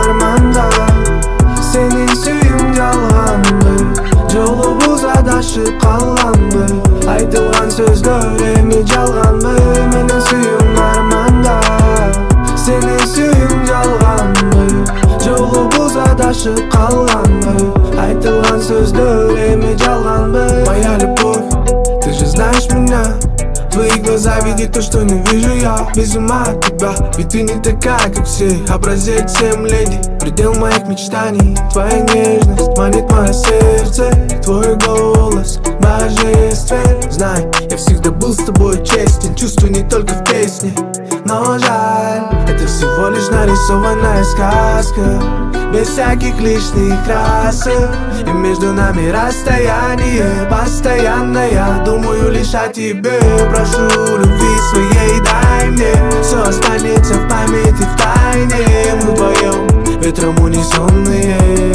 armanda. Senin suyun жалганбы, жолубуз адашып калганбы, айтылган сөздөр эми жалганбы. Менин сүйүм арманда, сенин сүйүң жалганбы, жолубуз адашып калганбы, айтылган сөздөр эми жалганбы. Моя любовь, ты же знаешь меня. Твои глаза видят то, что не вижу я. Без ума от тебя, ведь ты не такая, как все. Образец всем леди, предел моих мечтаний. Твоя нежность манит мое сердце, твой голос божествен. Знай, я всегда был с тобой честен, чувства не только в песне. Но жаль, это всего лишь нарисованная сказка, без всяких лишних красок. И между нами расстояние постоянное. Думаю лишь о тебе, прошу любви своей дай мне. Все останется в памяти в тайне. Мы вдвоем ветром унесенные.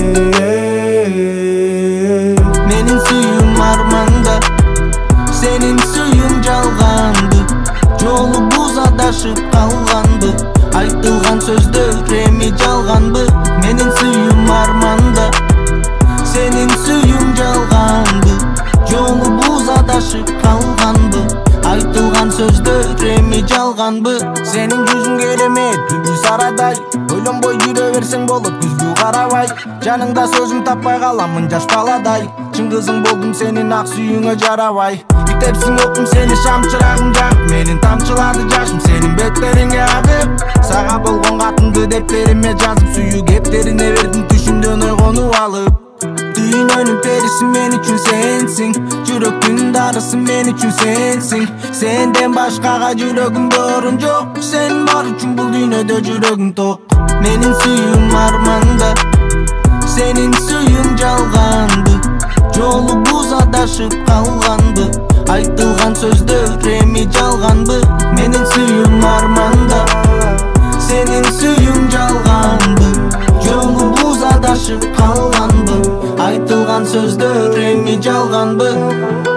Менин сүйүм арманда, сенин сүйүң жалганбы, жолубуз адашып калганбы, айтылган сөздөр эми жалганбы. Менин сүйүм арманда, сенин сүйүң жалганбы, жолубуз адашып калганбы, айтылган сөздөр эми жалганбы. Сенин жүзүң керемет, бүлбүл сарадай, ойлонбой жүрө берсең болот күзгү карабай. Жаныңда сөзүм таппай каламын жаш баладай, чын кызың болдум сенин ак сүйүңө жарабай. Күтепсиң окум сени шам чырагым жагып, менин тамчылады жашым сенин беттериңе агып. Сага болгон катымды дептериме жазып, сүйүү кептерине бердим түшүмдөн ойгонуп алып. Дүйнөнүн периси мен үчүн сенсиң, жүрөктүн дарысы мен үчүн сенсиң. Сенден башкага жүрөгүмдө орун жок, сен бар үчүн бул дүйнөдө жүрөгүм ток. Менин сүйүм арманда, сенин сүйүң жалганбы, жолубуз адашып калганбы, айтылган сөздөр эми жалганбы. Менин сүйүм арманда, сенин сүйүң жалганбы, жолубуз адашып калганбы, айтылган сөздөр эми жалганбы.